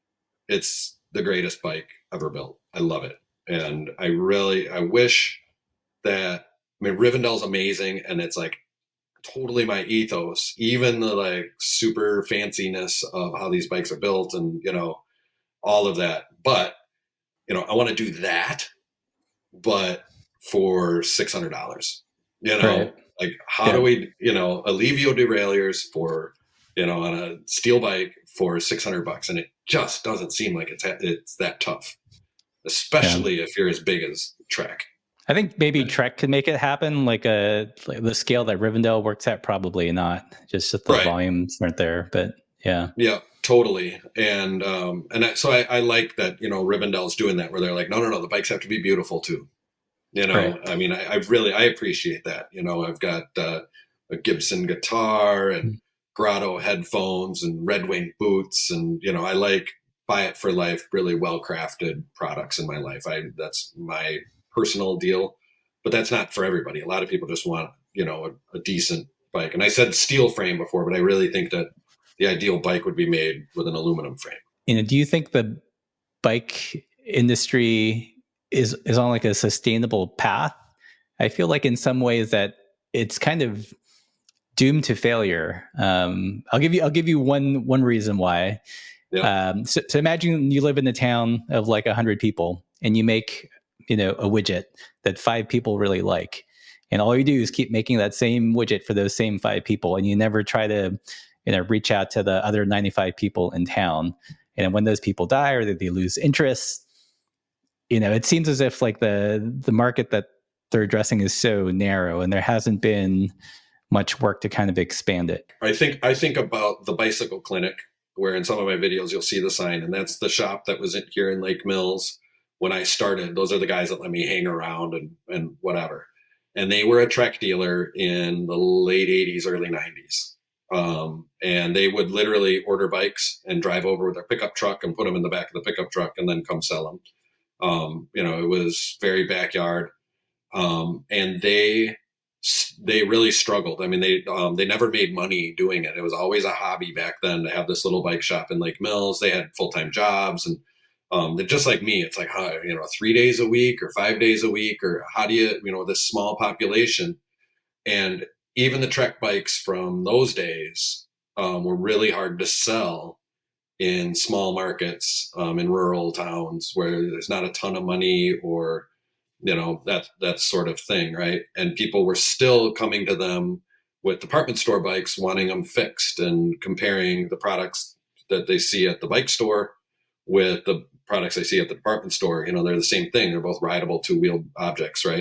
It's the greatest bike ever built. I love it. And I really, I wish that, I mean, Rivendell's amazing and it's like totally my ethos, even the like super fanciness of how these bikes are built and, you know, all of that. But, you know, I want to do that, but for six hundred dollars, you know, Right. like how Yeah. do we, you know, Alivio derailleurs for, you know, on a steel bike for six hundred bucks. And it just doesn't seem like it's, it's that tough, Yeah. especially if you're as big as Trek. I think maybe Trek could make it happen, like a like the scale that Rivendell works at. Probably not. Just that the Right. volumes aren't there. But yeah, Yeah, totally. And um, and I, so I, I like that, you know, Rivendell's doing that where they're like, no, no, no, the bikes have to be beautiful too. You right. know, I mean, I, I really I appreciate that. You know, I've got uh, a Gibson guitar and Grotto headphones and Red Wing boots, and you know, I like Buy It for Life, really well crafted products in my life. I that's my personal deal, but that's not for everybody. A lot of people just want, you know, a, a decent bike. And I said steel frame before, but I really think that the ideal bike would be made with an aluminum frame. You know, do you think the bike industry is is on like a sustainable path? I feel like in some ways that it's kind of doomed to failure. Um, I'll give you I'll give you one one reason why. Yeah. Um, so, so imagine you live in a town of like a hundred people, and you make you know a widget that five people really like, and all you do is keep making that same widget for those same five people, and you never try to you know reach out to the other ninety-five people in town. And when those people die or they lose interest, you know, it seems as if like the the market that they're addressing is so narrow, and there hasn't been much work to kind of expand it. I think I think about the bicycle clinic, where in some of my videos you'll see the sign, and that's the shop that was in, here in Lake Mills when I started. Those are the guys that let me hang around and and whatever. And they were a Trek dealer in the late eighties, early nineties. Um, and they would literally order bikes and drive over with their pickup truck and put them in the back of the pickup truck and then come sell them. Um, you know, it was very backyard. Um, and they they really struggled. I mean, they um, they never made money doing it. It was always a hobby back then to have this little bike shop in Lake Mills. They had full time jobs, and um, they're just like me. It's like, how, you know, three days a week or five days a week, or how do you, you know, this small population. And even the Trek bikes from those days um, were really hard to sell in small markets, um, in rural towns where there's not a ton of money, or you know, that that sort of thing, right? And people were still coming to them with department store bikes, wanting them fixed, and comparing the products that they see at the bike store with the products they see at the department store. You know, they're the same thing. They're both rideable two-wheeled objects, right?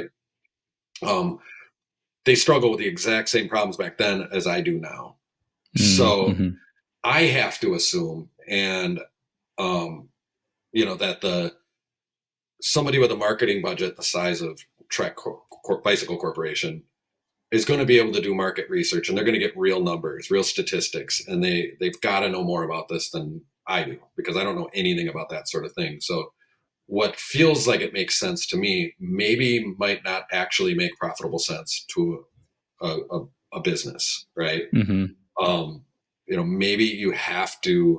Um, they struggle with the exact same problems back then as I do now. So Mm-hmm. I have to assume, and um, you know, that the somebody with a marketing budget the size of Trek Cor- Cor- Bicycle Corporation is going to be able to do market research, and they're going to get real numbers, real statistics, and they they've got to know more about this than I do, because I don't know anything about that sort of thing. So what feels like it makes sense to me maybe might not actually make profitable sense to a, a, a business, right? Mm-hmm. Um, you know, maybe you have to.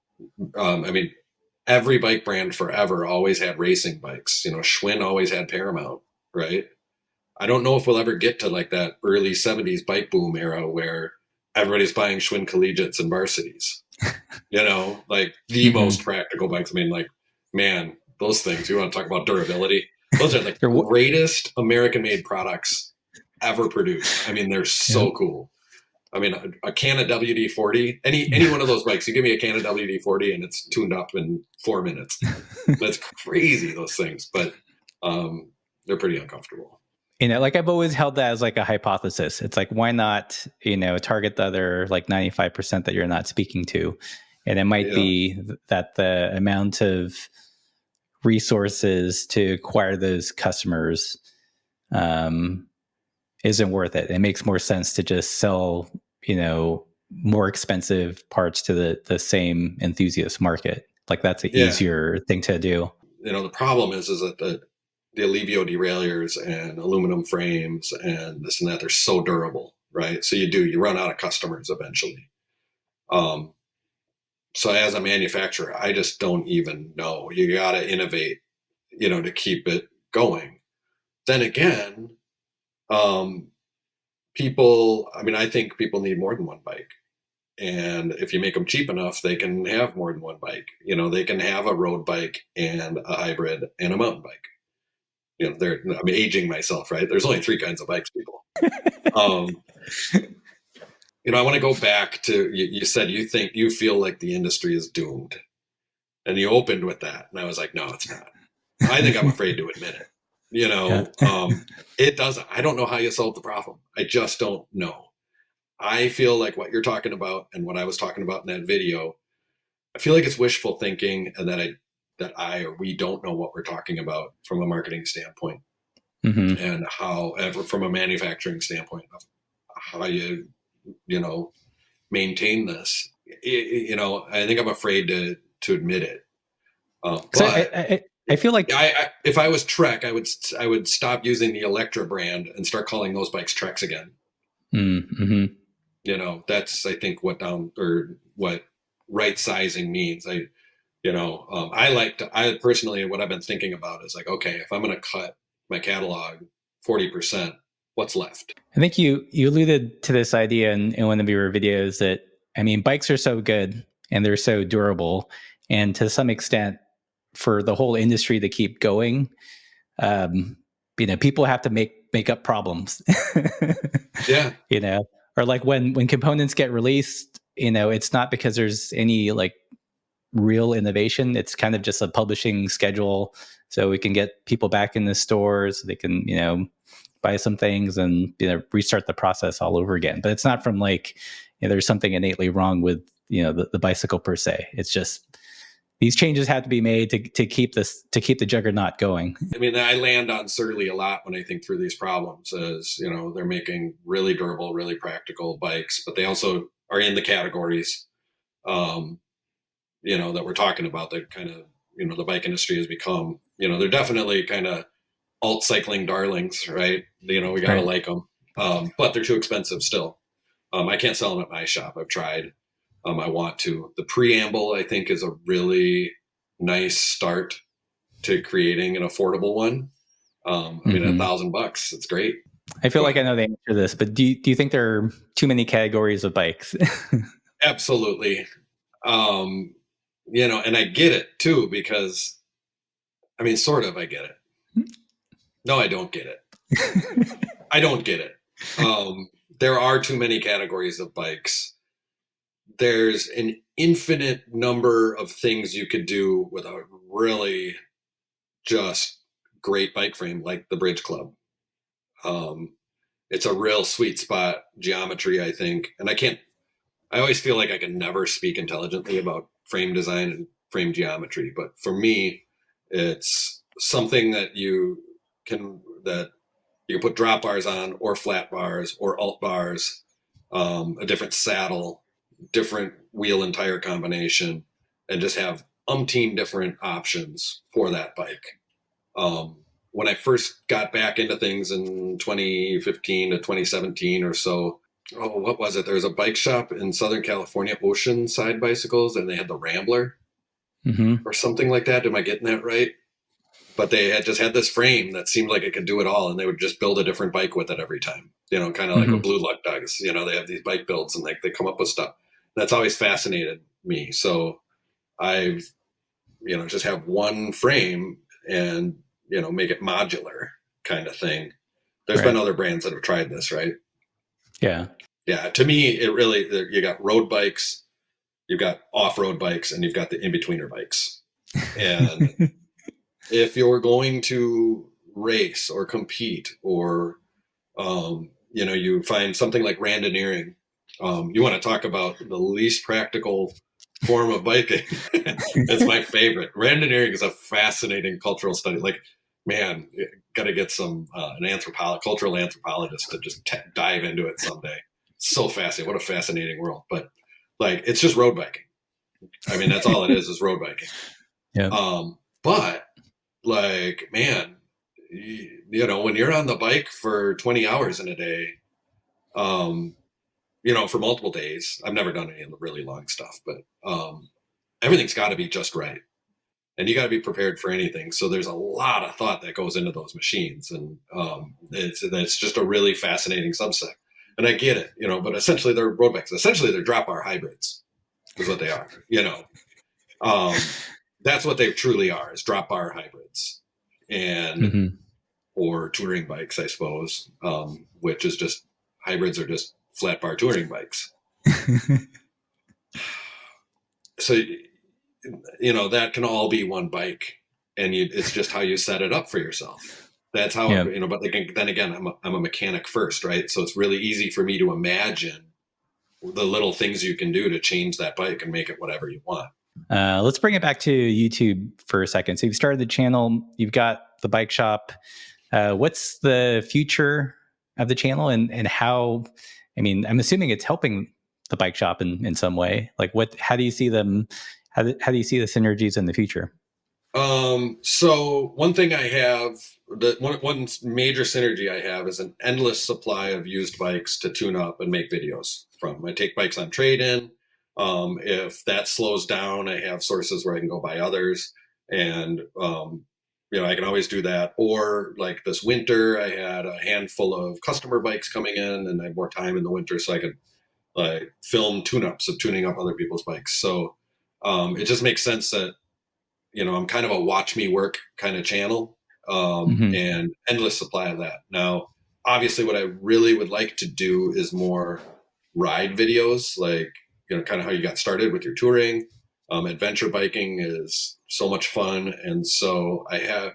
Um, I mean, every bike brand forever always had racing bikes. You know, Schwinn always had Paramount, right? I don't know if we'll ever get to like that early seventies bike boom era where everybody's buying Schwinn collegiates and varsities. You know, like the Mm-hmm. most practical bikes. I mean, like, man, those things, you want to talk about durability? Those are the They're w- greatest American-made products ever produced. I mean, they're so Yeah. cool. I mean, a, a Canna W D forty, any any one of those bikes, you give me a Canna W D forty and it's tuned up in four minutes. That's crazy, those things, but um, they're pretty uncomfortable. you know, like I've always held that as like a hypothesis. It's like, why not, you know, target the other like ninety-five percent that you're not speaking to? And it might Yeah. be that the amount of resources to acquire those customers um, isn't worth it. It makes more sense to just sell, you know, more expensive parts to the, the same enthusiast market. Like that's an Yeah. easier thing to do. You know, the problem is, is that the, the Alivio derailleurs and aluminum frames and this and that, they're so durable, right? So you do, you run out of customers eventually. Um, so as a manufacturer, I just don't even know. You got to innovate, you know, to keep it going. Then again, um, people, I mean, I think people need more than one bike. And if you make them cheap enough, they can have more than one bike. You know, they can have a road bike and a hybrid and a mountain bike. You know, they're, I'm aging myself, right? There's only three kinds of bikes, people. um, you know, I want to go back to, you, you said you think, you feel like the industry is doomed. And you opened with that. And I was like, no, it's not. I think I'm afraid to admit it. You know, Yeah. um, it doesn't, I don't know how you solve the problem. I just don't know. I feel like what you're talking about and what I was talking about in that video, I feel like it's wishful thinking and that I, that I, or we don't know what we're talking about from a marketing standpoint. Mm-hmm. And how, from a manufacturing standpoint, how you, you know, maintain this. It, you know, I think I'm afraid to to admit it. Uh, but I, I, I feel like I, I, if I was Trek, I would I would stop using the Electra brand and start calling those bikes Treks again. Mm-hmm. You know, that's I think what down or what right sizing means. I, you know, um, I like to. I personally, what I've been thinking about is like, okay, if I'm going to cut my catalog forty percent, what's left? I think you you alluded to this idea in, in one of your videos that, I mean, bikes are so good and they're so durable, and to some extent, for the whole industry to keep going, um, you know, people have to make make up problems. Yeah, you know, or like when when components get released, you know, it's not because there's any like real innovation. It's kind of just a publishing schedule, so we can get people back in the stores. They can, you know, buy some things and, you know, restart the process all over again. But it's not from like, you know, there's something innately wrong with, you know, the, the bicycle per se. It's just these changes have to be made to to keep this to keep the juggernaut going. I mean, I land on Surly a lot when I think through these problems. As you know, they're making really durable, really practical bikes, but they also are in the categories, um, you know, that we're talking about. That kind of, you know, the bike industry has become. You know, they're definitely kind of alt cycling darlings, right? You know, we got to right. like them, um, but they're too expensive still. Um, I can't sell them at my shop. I've tried. Um, I want to. The Preamble, I think, is a really nice start to creating an affordable one. Um, I mean, mm-hmm. a thousand bucks, it's great. I feel but, like I know the answer to this, but do you, do you think there are too many categories of bikes? Absolutely. Um, you know, and I get it too, because I mean, sort of, I get it. No, I don't get it. I don't get it. Um, there are too many categories of bikes. There's an infinite number of things you could do with a really just great bike frame like the Bridge Club. Um, it's a real sweet spot geometry, I think. And I can't, I always feel like I can never speak intelligently about frame design and frame geometry. But for me, it's something that you can, that you can put drop bars on, or flat bars, or alt bars, um, a different saddle, different wheel and tire combination, and just have umpteen different options for that bike. Um, when I first got back into things in twenty fifteen to twenty seventeen or so, oh, what was it? There was a bike shop in Southern California, Oceanside Bicycles, and they had the Rambler mm-hmm. or something like that. Am I getting that right? But they had just had this frame that seemed like it could do it all, and they would just build a different bike with it every time. You know, kind of mm-hmm. like what Blue Luck does. You know, they have these bike builds and like they come up with stuff. That's always fascinated me. So I've, you know, just have one frame and, you know, make it modular kind of thing. There's right. been other brands that have tried this, right? Yeah. Yeah. To me, it really, you got road bikes, you've got off-road bikes, and you've got the in-betweener bikes. And if you're going to race or compete, or, um, you know, you find something like randoneering. Um, you want to talk about the least practical form of biking. It's my favorite. Randoneering is a fascinating cultural study. Like, man, got to get some uh, an anthropologist, cultural anthropologist to just t- dive into it someday. So fascinating. What a fascinating world. But like, it's just road biking. I mean, that's all it is, is road biking. Yeah. Um, but like, man, you, you know, when you're on the bike for twenty hours in a day, um, you know, for multiple days, I've never done any of the really long stuff, but um, everything's got to be just right. And you got to be prepared for anything. So there's a lot of thought that goes into those machines. And um, it's, it's just a really fascinating subset. And I get it, you know, but essentially they're road bikes. Essentially they're drop bar hybrids is what they are, you know. Um, that's what they truly are, is drop bar hybrids. And, mm-hmm. or touring bikes, I suppose, um, which is just, hybrids are just flat bar touring bikes. So, you know, that can all be one bike, and you, it's just how you set it up for yourself. That's how, yeah. you know, but then again, I'm a, I'm a mechanic first, right? So it's really easy for me to imagine the little things you can do to change that bike and make it whatever you want. Uh, let's bring it back to YouTube for a second. So you've started the channel, you've got the bike shop. Uh, what's the future of the channel, and, and how, I mean, I'm assuming it's helping the bike shop in, in some way. Like what, how do you see them, how do, how do you see the synergies in the future? Um, so one thing I have, the one, one major synergy I have is an endless supply of used bikes to tune up and make videos from. I take bikes on trade-in. Um, if that slows down, I have sources where I can go buy others, and, um, you know, I can always do that. Or like this winter, I had a handful of customer bikes coming in, and I had more time in the winter, so I could like film tune-ups of tuning up other people's bikes. So um, it just makes sense that, you know, I'm kind of a watch me work kind of channel, um, mm-hmm. and endless supply of that. Now, obviously, what I really would like to do is more ride videos, like, you know, kind of how you got started with your touring. Um, adventure biking is so much fun. And so I have,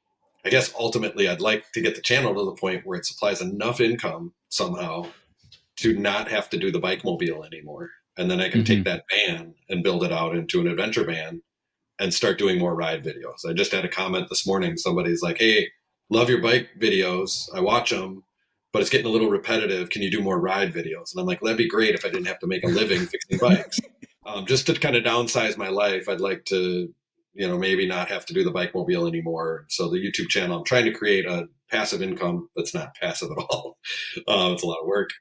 I guess ultimately I'd like to get the channel to the point where it supplies enough income somehow to not have to do the bike mobile anymore. And then I can mm-hmm. take that van and build it out into an adventure van and start doing more ride videos. I just had a comment this morning. Somebody's like, hey, love your bike videos. I watch them, but it's getting a little repetitive. Can you do more ride videos? And I'm like, well, that'd be great if I didn't have to make a living fixing bikes. Um, just to kind of downsize my life, I'd like to, you know, maybe not have to do the bike mobile anymore. So the YouTube channel, I'm trying to create a passive income that's not passive at all. Uh, it's a lot of work.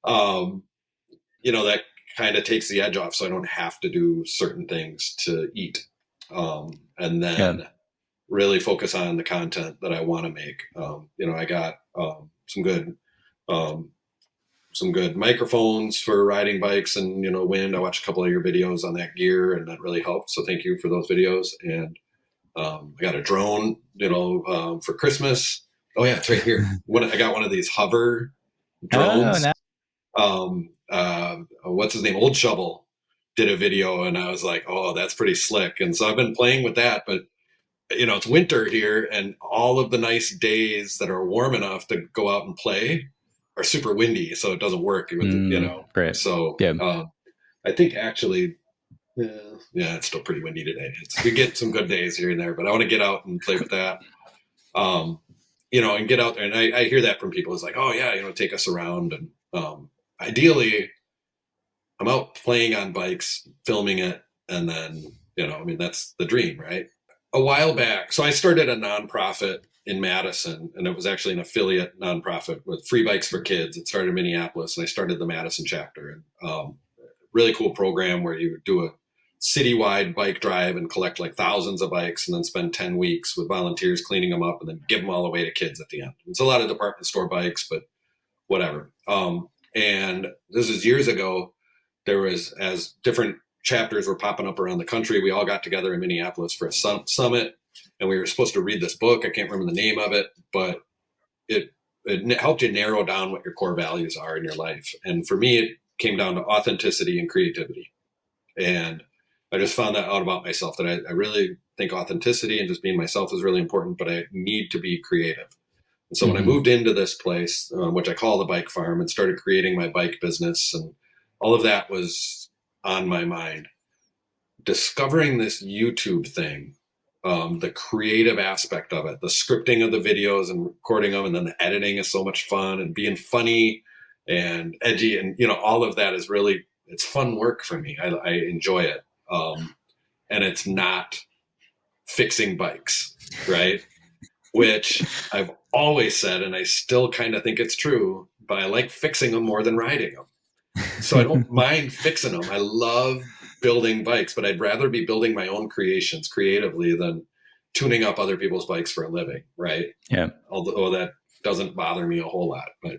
Um, you know, that kind of takes the edge off, so I don't have to do certain things to eat. Um, and then yeah. really focus on the content that I want to make. Um, you know, I got um, some good, um, some good microphones for riding bikes and, you know, wind. I watched a couple of your videos on that gear, and that really helped. So thank you for those videos. And um, I got a drone, you know, um, for Christmas. Oh yeah, it's right here. What, I got one of these hover drones. Oh, no. um, uh, what's his name? Old Shovel did a video, and I was like, oh, that's pretty slick. And so I've been playing with that, but you know, it's winter here, and all of the nice days that are warm enough to go out and play are super windy. So it doesn't work, with mm, the, you know, right. So yeah. um, I think actually, uh, yeah, it's still pretty windy today. It's, we get some good days here and there, but I want to get out and play with that. Um, you know, and get out there. And I, I hear that from people. It's like, oh yeah, you know, take us around. And um, ideally, I'm out playing on bikes, filming it, and then, you know, I mean, that's the dream, right? A while back, so I started a nonprofit in Madison, and it was actually an affiliate nonprofit with Free Bikes for Kids. It started in Minneapolis, and I started the Madison chapter. And um, really cool program where you do a citywide bike drive and collect like thousands of bikes, and then spend ten weeks with volunteers cleaning them up, and then give them all away to kids at the end. It's a lot of department store bikes, but whatever. Um, and this is years ago. There was, as different chapters were popping up around the country, we all got together in Minneapolis for a sum- summit, and we were supposed to read this book. I can't remember the name of it, but it, it helped you narrow down what your core values are in your life. And for me, it came down to authenticity and creativity. And I just found that out about myself, that I, I really think authenticity and just being myself is really important, but I need to be creative. And so Mm-hmm. when I moved into this place, uh, which I call the bike farm, and started creating my bike business, and all of that was on my mind. Discovering this YouTube thing, um, the creative aspect of it, the scripting of the videos and recording them, and then the editing is so much fun, and being funny and edgy, and you know, all of that is really, it's fun work for me. I, I enjoy it, um, and it's not fixing bikes, right? Which I've always said, and I still kind of think it's true, but I like fixing them more than riding them. So I don't mind fixing them. I love building bikes, but I'd rather be building my own creations creatively than tuning up other people's bikes for a living, right? Yeah. Although that doesn't bother me a whole lot. But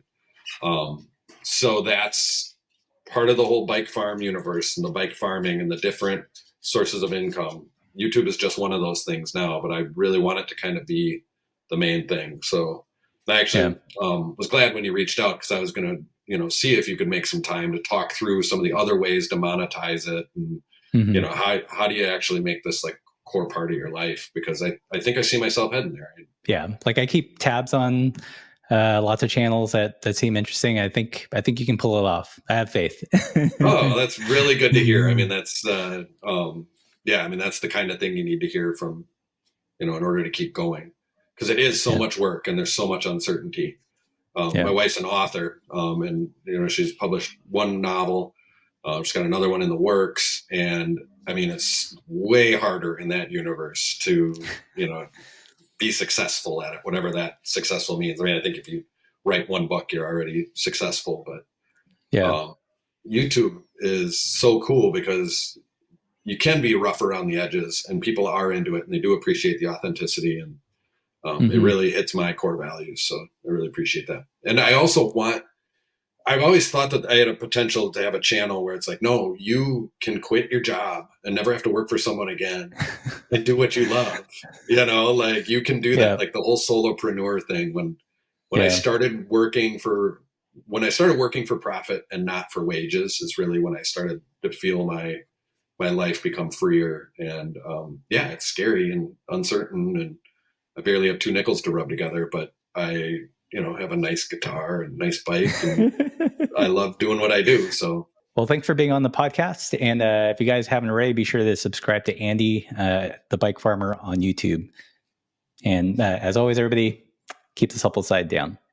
um, so that's part of the whole bike farm universe and the bike farming and the different sources of income. YouTube is just one of those things now, but I really want it to kind of be the main thing. So I actually yeah. um, was glad when you reached out, because I was going to, you know, see if you could make some time to talk through some of the other ways to monetize it. And, mm-hmm. you know, how, how do you actually make this like core part of your life? Because I, I think I see myself heading there. Yeah. Like I keep tabs on uh, lots of channels that, that seem interesting. I think, I think you can pull it off. I have faith. Oh, that's really good to hear. I mean, that's, uh, um, yeah, I mean, that's the kind of thing you need to hear from, you know, in order to keep going, because it is so yeah. much work and there's so much uncertainty. Um, yeah. My wife's an author, um, and you know, she's published one novel. Uh, she's got another one in the works, and I mean, it's way harder in that universe to, you know, be successful at it, whatever that successful means. I mean, I think if you write one book, you're already successful. But yeah, um, YouTube is so cool because you can be rough around the edges, and people are into it, and they do appreciate the authenticity, and um, mm-hmm. it really hits my core values. So I really appreciate that. And I also want, I've always thought that I had a potential to have a channel where it's like, no, you can quit your job and never have to work for someone again and do what you love. You know, like you can do that, yeah. like the whole solopreneur thing. When, when yeah. I started working for, when I started working for profit and not for wages is really when I started to feel my, my life become freer. And um, yeah, it's scary and uncertain, and I barely have two nickels to rub together, but I, you know, have a nice guitar and nice bike, and I love doing what I do. So, well, thanks for being on the podcast. And uh, if you guys haven't already, be sure to subscribe to Andy, uh, the Bike Farmer, on YouTube. And uh, as always, everybody, keep the supple side down.